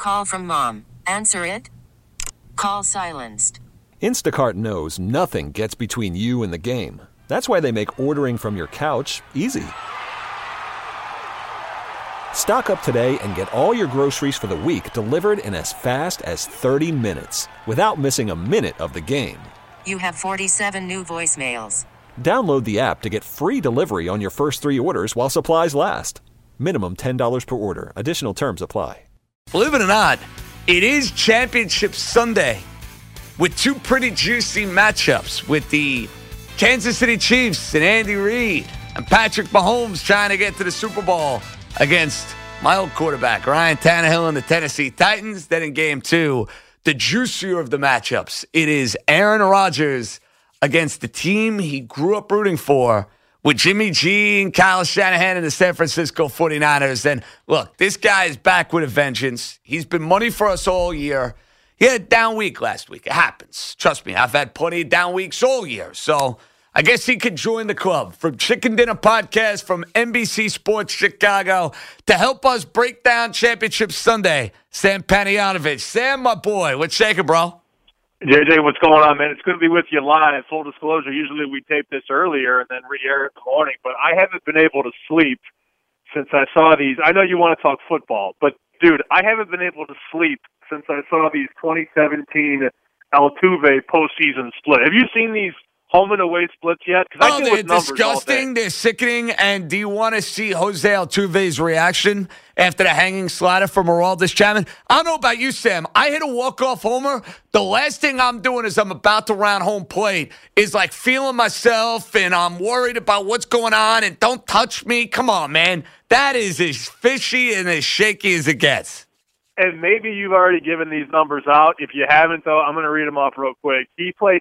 Call from mom. Answer it. Call silenced. Instacart knows nothing gets between you and the game. That's why they make ordering from your couch easy. Stock up today and get all your groceries for the week delivered in as fast as 30 minutes without missing a minute of the game. You have 47 new voicemails. Download the app to get free delivery on your first 3 orders while supplies last. Minimum $10 per order. Additional terms apply. Believe it or not, it is Championship Sunday with 2 pretty juicy matchups with the Kansas City Chiefs and Andy Reid and Patrick Mahomes trying to get to the Super Bowl against my old quarterback, Ryan Tannehill and the Tennessee Titans. Then in game 2, the juicier of the matchups, it is Aaron Rodgers against the team he grew up rooting for with Jimmy G and Kyle Shanahan and the San Francisco 49ers. And look, this guy is back with a vengeance. He's been money for us all year. He had a down week last week. It happens. Trust me, I've had plenty of down weeks all year. So I guess he could join the club. From Chicken Dinner Podcast from NBC Sports Chicago to help us break down Championship Sunday, Sam Panayotovich. Sam, my boy, what's shaking, bro? JJ, what's going on, man? It's good to be with you live. Full disclosure, usually we tape this earlier and then re-air it in the morning, but I haven't been able to sleep since I saw these. I know you want to talk football, but, dude, I haven't been able to sleep since I saw these 2017 Altuve postseason split. Have you seen these home and away splits yet? Oh, they're disgusting. They're sickening. And do you want to see Jose Altuve's reaction after the hanging slider from Aroldis Chapman? I don't know about you, Sam. I hit a walk-off homer. The last thing I'm doing is I'm about to round home plate is like feeling myself, and I'm worried about what's going on, and don't touch me. Come on, man. That is as fishy and as shaky as it gets. And maybe you've already given these numbers out. If you haven't, though, I'm going to read them off real quick. He played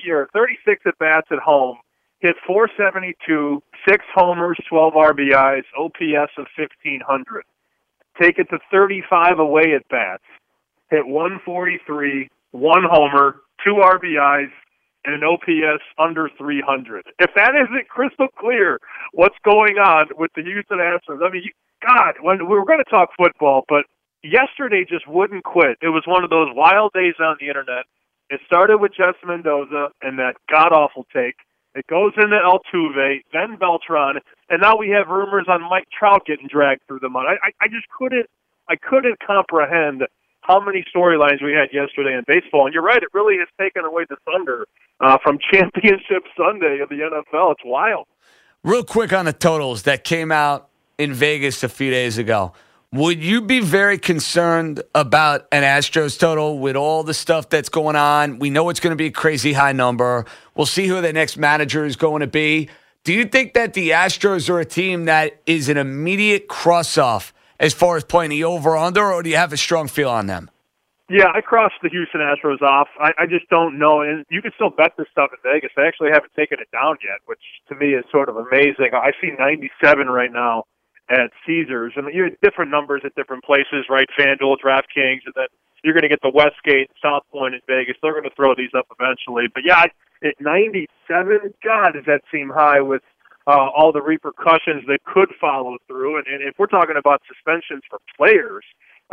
36 at-bats at home, hit .472, 6 homers, 12 RBIs, OPS of 1,500. Take it to 35 away at-bats, hit .143, 1 homer, 2 RBIs, and an OPS under 300. If that isn't crystal clear what's going on with the Houston Astros, I mean, God, when we were going to talk football, but yesterday just wouldn't quit. It was one of those wild days on the internet. It started with Jess Mendoza and that god-awful take. It goes into Altuve, then Beltran, and now we have rumors on Mike Trout getting dragged through the mud. I just couldn't comprehend how many storylines we had yesterday in baseball. And you're right, it really has taken away the thunder from Championship Sunday of the NFL. It's wild. Real quick on the totals that came out in Vegas a few days ago. Would you be very concerned about an Astros total with all the stuff that's going on? We know it's going to be a crazy high number. We'll see who the next manager is going to be. Do you think that the Astros are a team that is an immediate cross-off as far as playing the over-under, or do you have a strong feel on them? Yeah, I crossed the Houston Astros off. I just don't know. And you can still bet this stuff in Vegas. I actually haven't taken it down yet, which to me is sort of amazing. I see 97 right now at Caesars, and you have different numbers at different places, right? FanDuel, DraftKings, and then you're going to get the Westgate, South Point in Vegas. They're going to throw these up eventually. But yeah, at 97, God, does that seem high with all the repercussions that could follow through? And if we're talking about suspensions for players,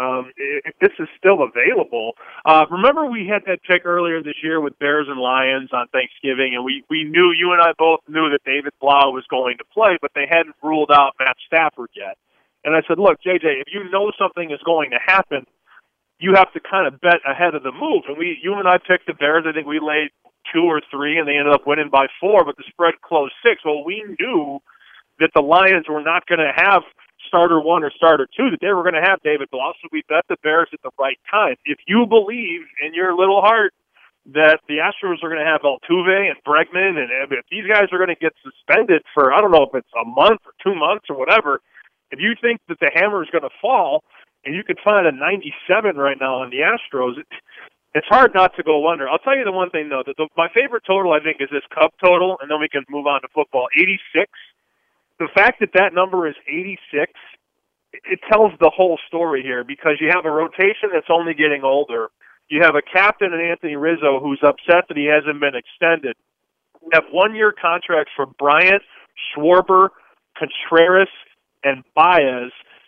if this is still available. Remember we had that pick earlier this year with Bears and Lions on Thanksgiving, and we knew, you and I both knew that David Blau was going to play, but they hadn't ruled out Matt Stafford yet. And I said, look, JJ, if you know something is going to happen, you have to kind of bet ahead of the move. And you and I picked the Bears. I think we laid 2 or 3, and they ended up winning by 4, but the spread closed 6. Well, we knew that the Lions were not going to have starter 1 or starter 2, that they were going to have David Blau, so we bet the Bears at the right time. If you believe in your little heart that the Astros are going to have Altuve and Bregman, and if these guys are going to get suspended for, I don't know if it's a month or 2 months or whatever, if you think that the hammer is going to fall, and you could find a 97 right now on the Astros, it's hard not to go under. I'll tell you the one thing, though, that my favorite total, I think, is this Cub total, and then we can move on to football, 86. The fact that number is 86, it tells the whole story here, because you have a rotation that's only getting older. You have a captain in Anthony Rizzo who's upset that he hasn't been extended. You have 1-year contracts for Bryant, Schwarber, Contreras, and Baez.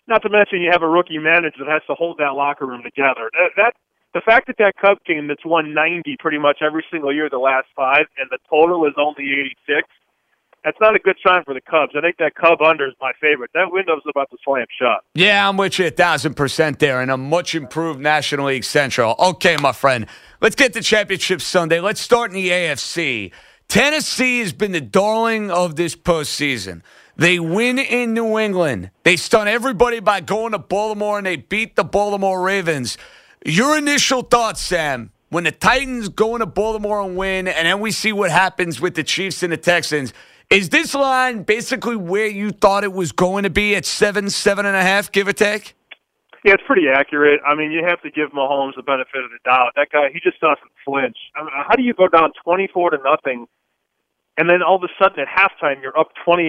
Not to mention you have a rookie manager that has to hold that locker room together. The fact that Cubs team that's won 90 pretty much every single year the last 5, and the total is only 86, that's not a good sign for the Cubs. I think that Cub under is my favorite. That window's about to slam shut. Yeah, I'm with you 1,000% there, and a much improved National League Central. Okay, my friend, let's get to Championship Sunday. Let's start in the AFC. Tennessee has been the darling of this postseason. They win in New England. They stun everybody by going to Baltimore, and they beat the Baltimore Ravens. Your initial thoughts, Sam, when the Titans go into Baltimore and win, and then we see what happens with the Chiefs and the Texans, is this line basically where you thought it was going to be at 7.5, give or take? Yeah, it's pretty accurate. I mean, you have to give Mahomes the benefit of the doubt. That guy, he just doesn't flinch. I mean, how do you go down 24-0, and then all of a sudden at halftime you're up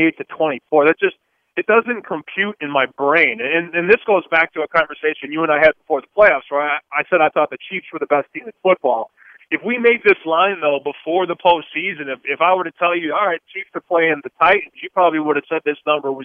28-24? That just, it doesn't compute in my brain. And this goes back to a conversation you and I had before the playoffs, where I said I thought the Chiefs were the best team in football. If we made this line, though, before the postseason, if I were to tell you, all right, Chiefs are playing the Titans, you probably would have said this number was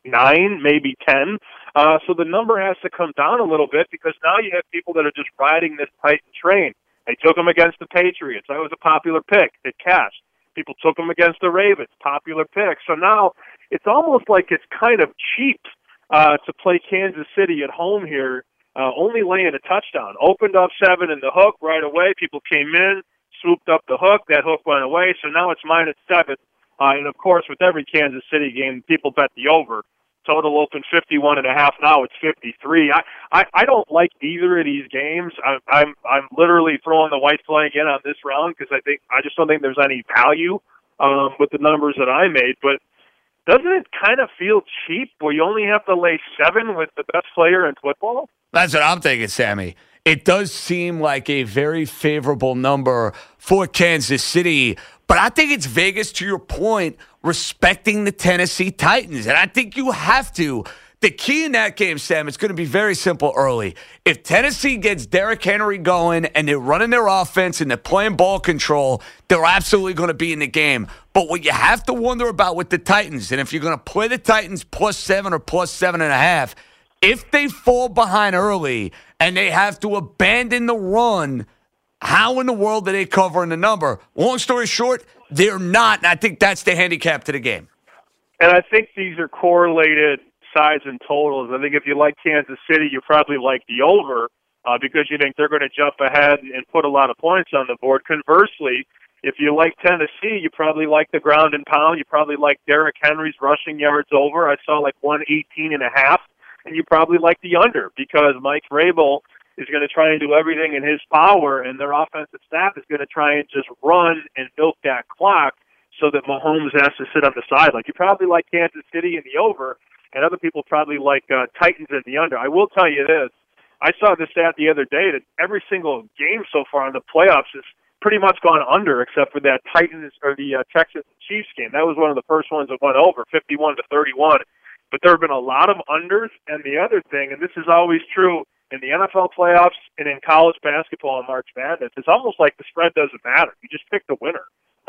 9, maybe 10. So the number has to come down a little bit, because now you have people that are just riding this Titan train. They took them against the Patriots. That was a popular pick. It cashed. People took them against the Ravens. Popular pick. So now it's almost like it's kind of cheap to play Kansas City at home here, only laying a touchdown. Opened up 7 in the hook right away. People came in, swooped up the hook. That hook went away. So now it's -7. And, of course, with every Kansas City game, people bet the over. Total open 51.5. Now it's 53. I don't like either of these games. I'm literally throwing the white flag in on this round, because I just don't think there's any value with the numbers that I made. But doesn't it kind of feel cheap where you only have to lay 7 with the best player in football? That's what I'm thinking, Sammy. It does seem like a very favorable number for Kansas City, but I think it's Vegas, to your point, respecting the Tennessee Titans. And I think you have to. The key in that game, Sam, it's going to be very simple early. If Tennessee gets Derrick Henry going and they're running their offense and they're playing ball control, they're absolutely going to be in the game. But what you have to wonder about with the Titans, and if you're going to play the Titans +7 or +7.5, if they fall behind early and they have to abandon the run, how in the world do they cover in the number? Long story short, they're not, and I think that's the handicap to the game. And I think these are correlated sides and totals. I think if you like Kansas City, you probably like the over because you think they're going to jump ahead and put a lot of points on the board. Conversely, if you like Tennessee, you probably like the ground and pound. You probably like Derrick Henry's rushing yards over. I saw like 118.5. And you probably like the under, because Mike Vrabel is going to try and do everything in his power, and their offensive staff is going to try and just run and milk that clock so that Mahomes has to sit on the sideline. You probably like Kansas City in the over, and other people probably like Titans in the under. I will tell you this. I saw this stat the other day that every single game so far in the playoffs has pretty much gone under, except for that Titans or the Texans Chiefs game. That was one of the first ones that went over, 51-31. But there have been a lot of unders, and the other thing, and this is always true in the NFL playoffs and in college basketball and March Madness, it's almost like the spread doesn't matter. You just pick the winner.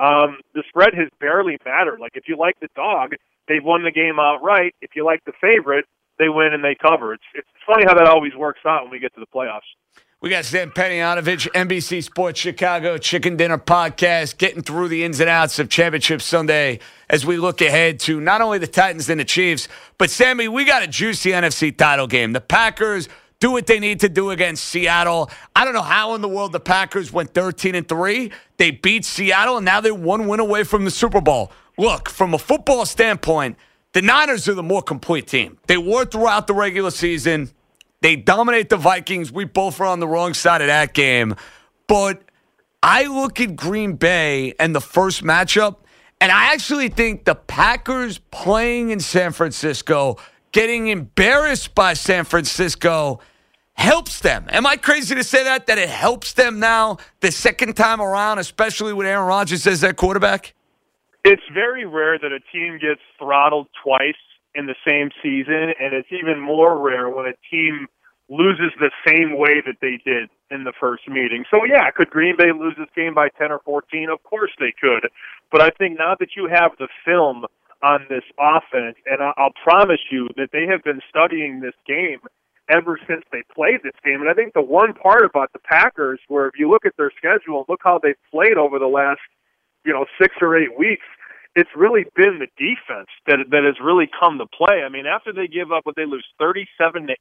The spread has barely mattered. Like, if you like the dog, they've won the game outright. If you like the favorite, they win and they cover. It's funny how that always works out when we get to the playoffs. We got Sam Panayotovich, NBC Sports Chicago Chicken Dinner Podcast, getting through the ins and outs of Championship Sunday as we look ahead to not only the Titans and the Chiefs, but, Sammy, we got a juicy NFC title game. The Packers do what they need to do against Seattle. I don't know how in the world the Packers went 13-3. They beat Seattle, and now they're 1 win away from the Super Bowl. Look, from a football standpoint, the Niners are the more complete team. They were throughout the regular season. They dominate the Vikings. We both were on the wrong side of that game. But I look at Green Bay and the first matchup, and I actually think the Packers playing in San Francisco, getting embarrassed by San Francisco, helps them. Am I crazy to say that it helps them now the second time around, especially with Aaron Rodgers as their quarterback? It's very rare that a team gets throttled twice in the same season, and it's even more rare when a team loses the same way that they did in the first meeting. So, yeah, could Green Bay lose this game by 10 or 14? Of course they could. But I think now that you have the film on this offense, and I'll promise you that they have been studying this game ever since they played this game. And I think the one part about the Packers, where if you look at their schedule, look how they've played over the last 6 or 8 weeks, it's really been the defense that has really come to play. I mean, after they give up, they lose 37-8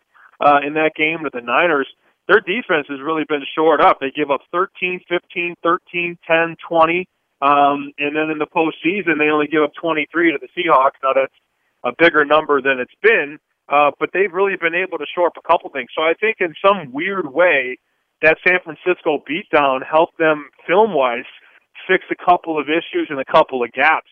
in that game to the Niners, their defense has really been shored up. They give up 13, 15, 13, 10, 20, and then in the postseason, they only give up 23 to the Seahawks. Now, that's a bigger number than it's been, but they've really been able to shore up a couple things. So I think in some weird way, that San Francisco beatdown helped them film-wise fix a couple of issues and a couple of gaps.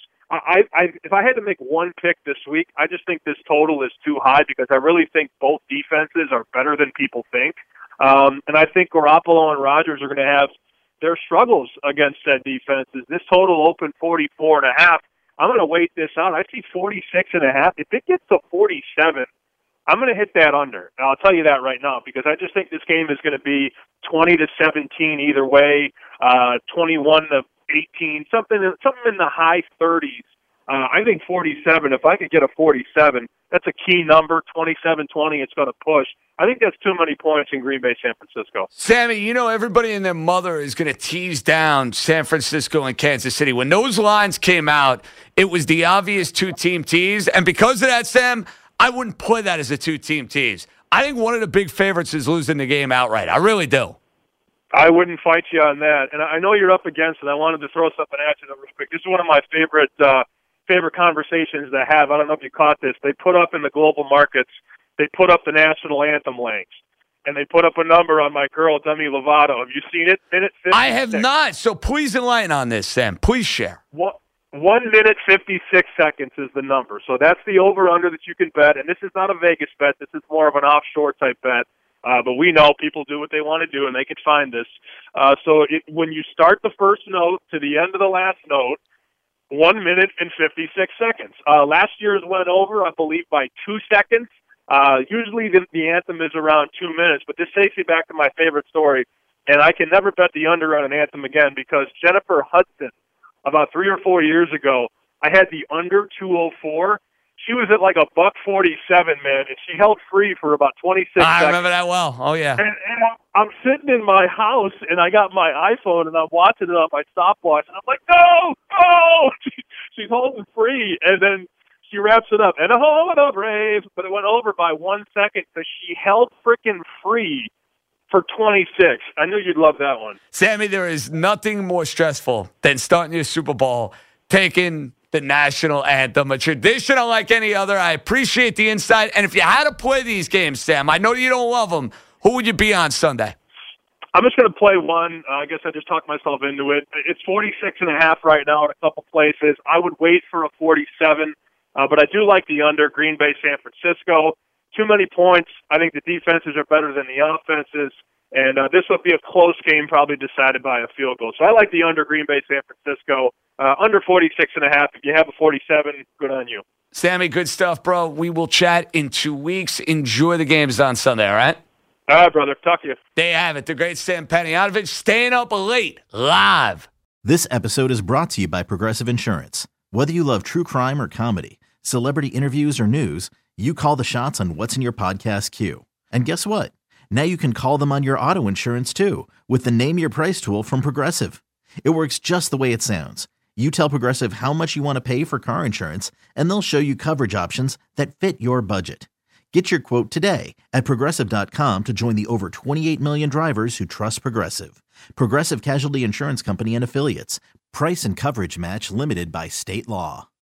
If I had to make one pick this week, I just think this total is too high because I really think both defenses are better than people think. And I think Garoppolo and Rodgers are going to have their struggles against said defenses. This total opened 44.5. I'm going to wait this out. I see 46.5. If it gets to 47, I'm going to hit that under. And I'll tell you that right now because I just think this game is going to be 20-17 either way, 21-18, something in the high 30s. I think 47, if I could get a 47, that's a key number, 27-20, it's going to push. I think that's too many points in Green Bay, San Francisco. Sammy, everybody and their mother is going to tease down San Francisco and Kansas City. When those lines came out, it was the obvious two-team tease. And because of that, Sam, I wouldn't play that as a two-team tease. I think one of the big favorites is losing the game outright. I really do. I wouldn't fight you on that. And I know you're up against it. I wanted to throw something at you real quick. This is one of my favorite conversations to have. I don't know if you caught this. They put up in the global markets, they put up the national anthem length, and they put up a number on my girl, Demi Lovato. Have you seen it? Minute 56. I have not, so please enlighten on this, Sam. Please share. 1 minute, 56 seconds is the number. So that's the over-under that you can bet, and this is not a Vegas bet. This is more of an offshore type bet. But we know people do what they want to do, and they can find this. When you start the first note to the end of the last note, 1 minute and 56 seconds. Last year's went over, I believe, by 2 seconds. Usually the anthem is around 2 minutes, but this takes me back to my favorite story, and I can never bet the under on an anthem again because Jennifer Hudson, about 3 or 4 years ago, I had the under 204. She was at like $1.47, man, and she held free for about 26 seconds. I remember that well. Oh, yeah. And I'm sitting in my house, and I got my iPhone, and I'm watching it on my stopwatch, and I'm like, no! She's holding free, and then she wraps it up. And a home of the brave, but it went over by 1 second because she held freaking free for 26. I knew you'd love that one. Sammy, there is nothing more stressful than starting your Super Bowl, taking the national anthem, a tradition unlike any other. I appreciate the insight. And if you had to play these games, Sam, I know you don't love them, who would you be on Sunday? I'm just going to play one. I guess I just talked myself into it. It's 46.5 right now in a couple places. I would wait for a 47, but I do like the under, Green Bay, San Francisco. Too many points. I think the defenses are better than the offenses, and this will be a close game, probably decided by a field goal. So I like the under, Green Bay, San Francisco. Under 46.5. If you have a 47, good on you. Sammy, good stuff, bro. We will chat in 2 weeks. Enjoy the games on Sunday, all right? All right, brother. Talk to you. There you have it. The great Sam Panayotovich staying up late, live. This episode is brought to you by Progressive Insurance. Whether you love true crime or comedy, celebrity interviews or news, you call the shots on what's in your podcast queue. And guess what? Now you can call them on your auto insurance, too, with the Name Your Price tool from Progressive. It works just the way it sounds. You tell Progressive how much you want to pay for car insurance, and they'll show you coverage options that fit your budget. Get your quote today at Progressive.com to join the over 28 million drivers who trust Progressive. Progressive Casualty Insurance Company and Affiliates. Price and coverage match limited by state law.